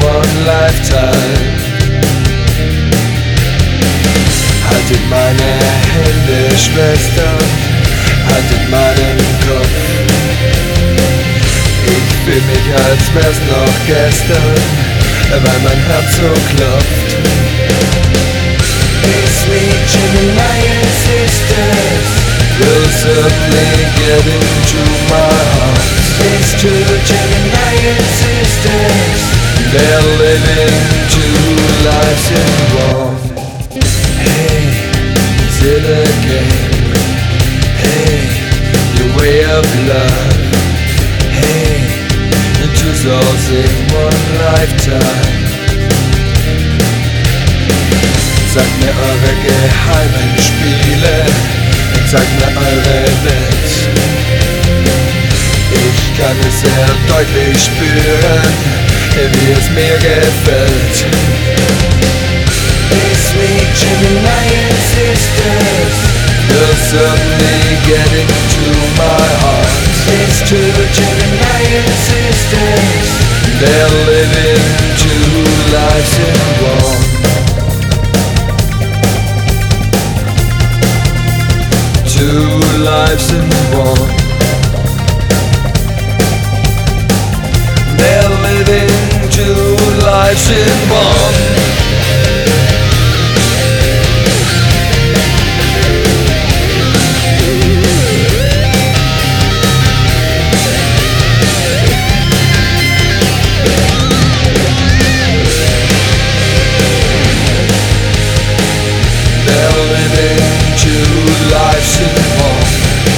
one lifetime. Haltet meine Hände, Schwestern, haltet meinen Kopf. Ich fühl mich, als wär's noch gestern, weil mein Herz so klopft. Hey sweet Gemini sisters, Will certainly get into my heart. these two Gemini sisters, They're living two lives in one. Hey, is it a game? Hey, your way of love. Hey, two souls in one lifetime. Sagt mir eure geheimen Spiele, zeigt mir eure Welt. Ich kann es sehr deutlich spüren, wie es mir gefällt. hey sweet Gemini sisters, You're certainly getting to my heart. these two Gemini sisters, They're living two lives in one. Two lives in one. They're living two lives in one. They're living two lives in one.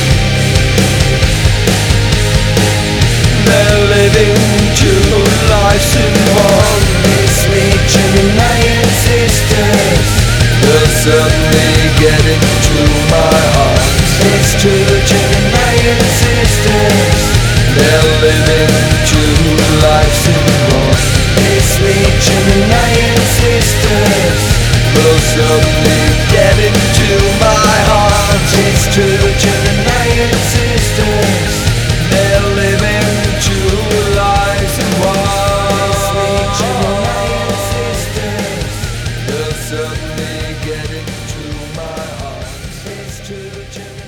They're living two lives in one. hey sweet Gemini sisters, They're certainly getting to my heart. these two Gemini sisters, They're living two lives in one. hey sweet Gemini sisters, They're certainly getting to my heart. these two Gemini sisters, They're living two lives in sweet one. Gemini sisters, They're certainly getting to my heart. these two Gemini